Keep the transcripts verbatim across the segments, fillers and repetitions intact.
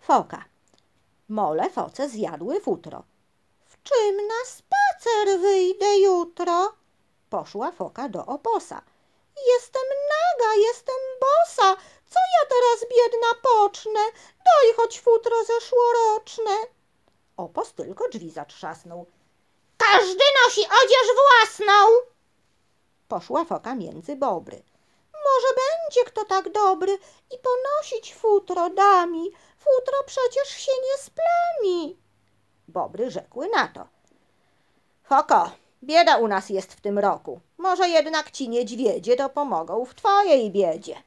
Foka. Mole foce zjadły futro. W czym na spacer wyjdę jutro? Poszła foka do oposa. Jestem naga, jestem bosa. Co ja teraz, biedna, pocznę? Daj choć futro zeszłoroczne. Opos tylko drzwi zatrzasnął. Każdy nosi odzież własną. Poszła foka między bobry. Może będzie kto tak dobry i ponosić futro da mi. Futro przecież się nie splami. Bobry rzekły na to. Foko, bieda u nas jest w tym roku. Może jednak ci niedźwiedzie dopomogą w twojej biedzie.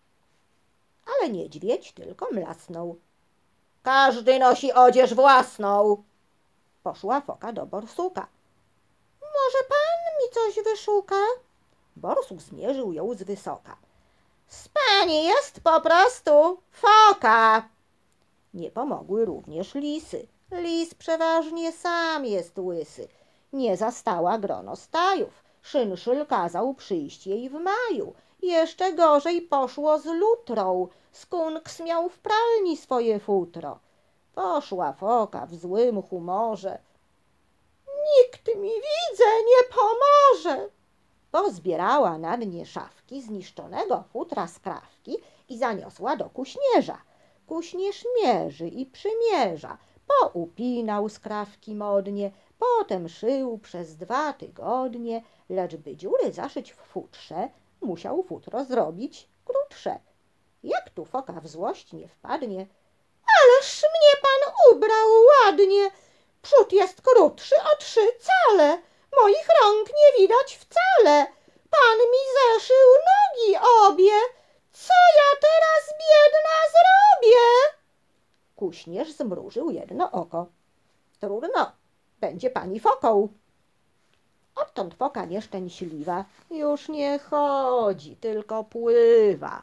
Ale niedźwiedź tylko mlasnął. Każdy nosi odzież własną. Poszła foka do borsuka. Może pan mi coś wyszuka? Borsuk zmierzył ją z wysoka. Z pani jest po prostu foka. Nie pomogły również lisy. Lis przeważnie sam jest łysy. Nie zastała grono stajów. Szynszyl kazał przyjść jej w maju. Jeszcze gorzej poszło z lutrą. Skunks miał w pralni swoje futro. Poszła foka w złym humorze. Nikt mi, widzę, nie pomoże. Pozbierała na dnie szafki zniszczonego futra skrawki i zaniosła do kuśnierza. Kuśnierz mierzy i przymierza. Poupinał skrawki modnie, potem szył przez dwa tygodnie, lecz by dziury zaszyć w futrze, musiał futro zrobić krótsze. Jak tu foka w złość nie wpadnie? Ależ mnie pan ubrał ładnie, przód jest krótszy o trzy cale, moich rąk nie widać wcale, pan mi zeszył nogi obie, co ja teraz, biedna, zrobię? Kuśnierz zmrużył jedno oko. Trudno, będzie pani foką. Odtąd foka nieszczęśliwa już nie chodzi, tylko pływa.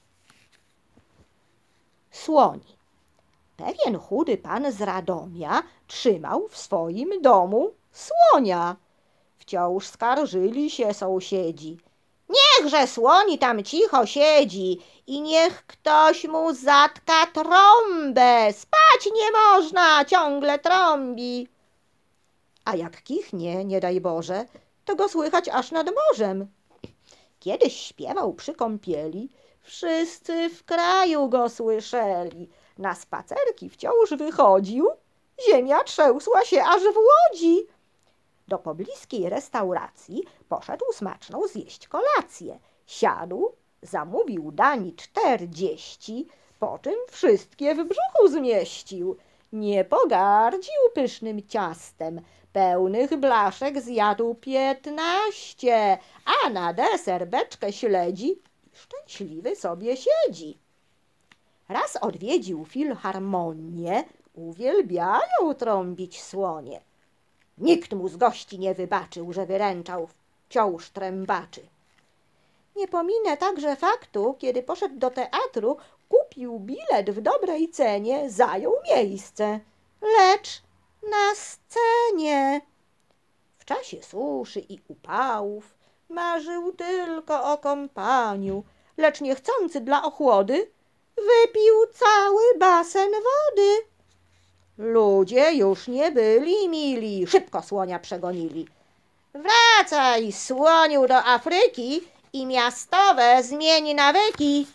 Słoni. Pewien chudy pan z Radomia trzymał w swoim domu słonia. Wciąż skarżyli się sąsiedzi. Niechże słoni tam cicho siedzi i niech ktoś mu zatka trąbę. Spać nie można, ciągle trąbi. A jak kichnie, nie daj Boże, to go słychać aż nad morzem. Kiedyś śpiewał przy kąpieli, wszyscy w kraju go słyszeli. Na spacerki wciąż wychodził, ziemia trzęsła się aż w Łodzi. Do pobliskiej restauracji poszedł smaczną zjeść kolację. Siadł, zamówił dań czterdzieści, po czym wszystkie w brzuchu zmieścił. Nie pogardził pysznym ciastem, pełnych blaszek zjadł piętnaście, a na deser beczkę śledzi i szczęśliwy sobie siedzi. Raz odwiedził filharmonię, uwielbiają trąbić słonie. Nikt mu z gości nie wybaczył, że wyręczał wciąż trębaczy. Nie pominę także faktu, kiedy poszedł do teatru, kupił bilet w dobrej cenie, zajął miejsce, lecz na scenie. W czasie suszy i upałów marzył tylko o kąpaniu, lecz niechcący dla ochłody wypił cały basen wody. Ludzie już nie byli mili, szybko słonia przegonili. Wracaj, słoniu, do Afryki i miastowe zmień nawyki.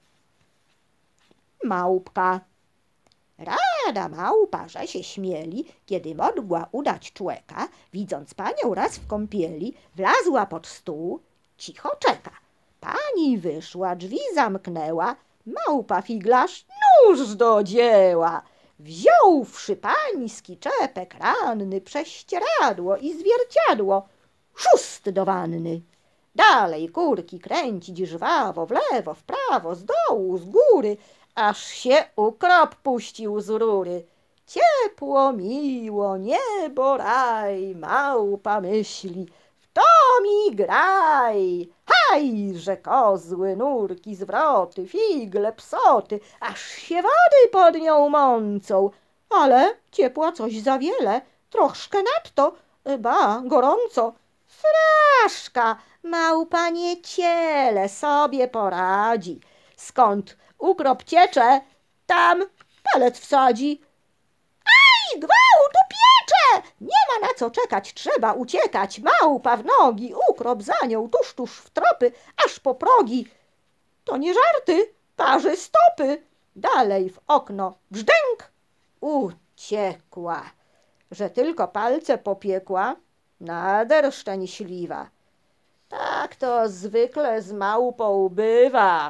Małpka. Rada małpa, że się śmieli, kiedy mogła udać człeka, widząc panią raz w kąpieli, wlazła pod stół, cicho czeka. Pani wyszła, drzwi zamknęła, małpa figlarz nóż do dzieła. Wziąwszy pański czepek ranny, prześcieradło i zwierciadło, szóst do wanny. Dalej kurki kręcić żwawo, w lewo, w prawo, z dołu, z góry, aż się ukrop puścił z rury. Ciepło, miło, niebo, raj, małpa myśli, w to mi graj. Haj, że kozły, nurki, zwroty, figle, psoty, aż się wody pod nią mącą. Ale ciepła coś za wiele, troszkę nadto, ba, gorąco. Fraszka, małpa nie ciele sobie poradzi. Skąd ukrop ciecze, tam palec wsadzi. Aj, gwałtu piecze! Nie ma na co czekać, trzeba uciekać. Małpa w nogi, ukrop za nią, tuż, tuż w tropy, aż po progi. To nie żarty, parzy stopy. Dalej w okno, brzdęk! Uciekła, że tylko palce popiekła, nader szczęśliwa. Tak to zwykle z małpą bywa.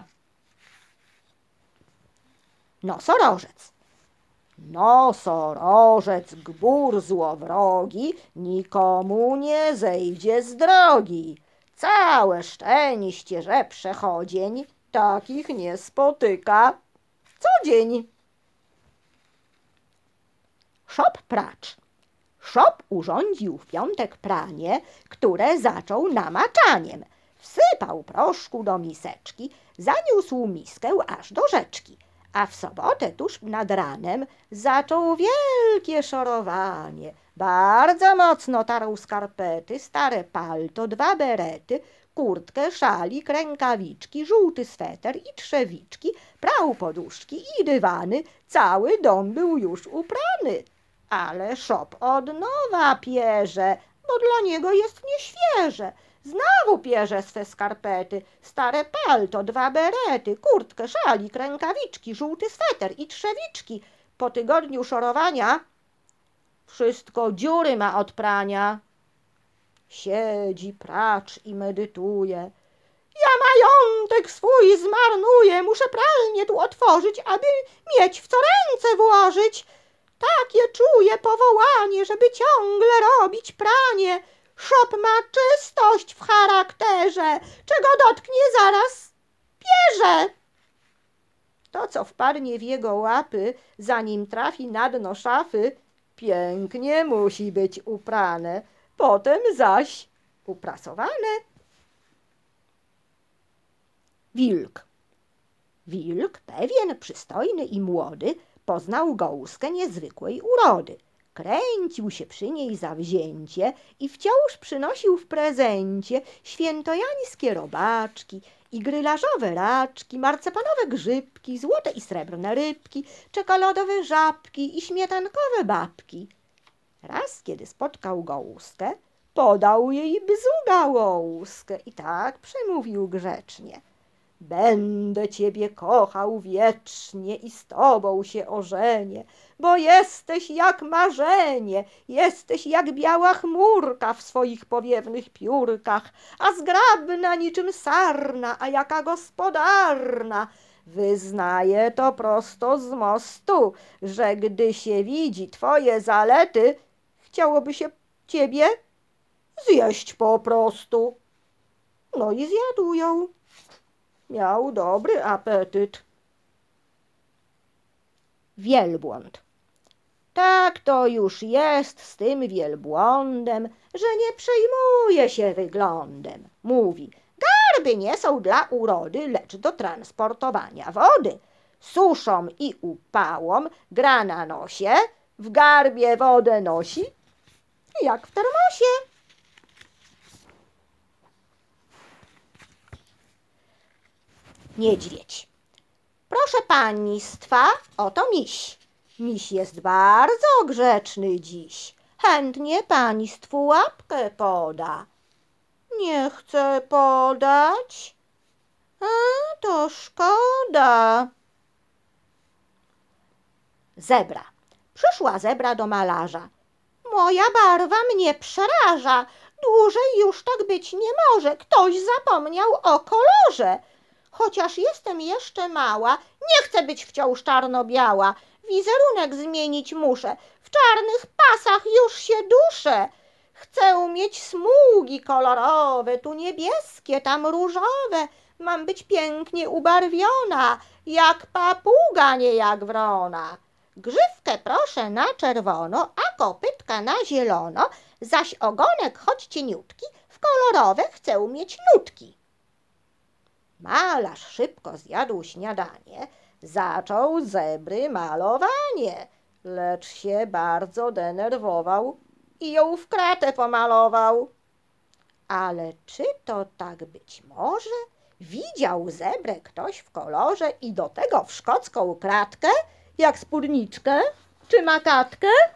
Nosorożec. Nosorożec, gbur złowrogi, nikomu nie zejdzie z drogi. Całe szczęście, że przechodzień takich nie spotyka co dzień. Szop pracz. Szop urządził w piątek pranie, które zaczął namaczaniem. Wsypał proszku do miseczki, zaniósł miskę aż do rzeczki. A w sobotę tuż nad ranem zaczął wielkie szorowanie. Bardzo mocno tarł skarpety, stare palto, dwa berety, kurtkę, szalik, rękawiczki, żółty sweter i trzewiczki, prał poduszki i dywany. Cały dom był już uprany. Ale szop od nowa pierze, bo dla niego jest nieświeże. Znowu pierze swe skarpety, stare palto, dwa berety, kurtkę, szalik, rękawiczki, żółty sweter i trzewiczki. Po tygodniu szorowania wszystko dziury ma od prania. Siedzi, pracz i medytuje. Ja majątek swój zmarnuję, muszę pralnię tu otworzyć, aby mieć w co ręce włożyć. Takie czuję powołanie, żeby ciągle robić pranie. Szop ma czystość w charakterze, czego dotknie zaraz pierze. To, co wpadnie w jego łapy, zanim trafi na dno szafy, pięknie musi być uprane, potem zaś uprasowane. Wilk. Wilk, pewien, przystojny i młody, poznał gołązkę niezwykłej urody. Kręcił się przy niej zawzięcie i wciąż przynosił w prezencie świętojańskie robaczki i grylażowe raczki, marcepanowe grzybki, złote i srebrne rybki, czekoladowe żabki i śmietankowe babki. Raz, kiedy spotkał gołązkę, podał jej bzu gałązkę i tak przemówił grzecznie. Będę ciebie kochał wiecznie i z tobą się ożenię, bo jesteś jak marzenie, jesteś jak biała chmurka w swoich powiewnych piórkach, a zgrabna niczym sarna, a jaka gospodarna. Wyznaję to prosto z mostu, że gdy się widzi twoje zalety, chciałoby się ciebie zjeść po prostu. No i zjadł ją. Miał dobry apetyt. Wielbłąd. Tak to już jest z tym wielbłądem, że nie przejmuje się wyglądem. Mówi, garby nie są dla urody, lecz do transportowania wody. Suszą i upałom gra na nosie, w garbie wodę nosi, jak w termosie. Niedźwiedź. Proszę państwa, oto miś. Miś jest bardzo grzeczny dziś. Chętnie państwu łapkę poda. Nie chce podać? A to szkoda. Zebra. Przyszła zebra do malarza. Moja barwa mnie przeraża. Dłużej już tak być nie może. Ktoś zapomniał o kolorze. Chociaż jestem jeszcze mała, nie chcę być wciąż czarno-biała. Wizerunek zmienić muszę. W czarnych pasach już się duszę. Chcę mieć smugi kolorowe, tu niebieskie, tam różowe. Mam być pięknie ubarwiona, jak papuga, nie jak wrona. Grzywkę proszę na czerwono, a kopytka na zielono, zaś ogonek choć cieniutki, w kolorowe chcę mieć nutki. Malarz szybko zjadł śniadanie, zaczął zebry malowanie, lecz się bardzo denerwował i ją w kratę pomalował. Ale czy to tak być może? Widział zebrę ktoś w kolorze i do tego w szkocką kratkę? Jak spódniczkę czy makatkę?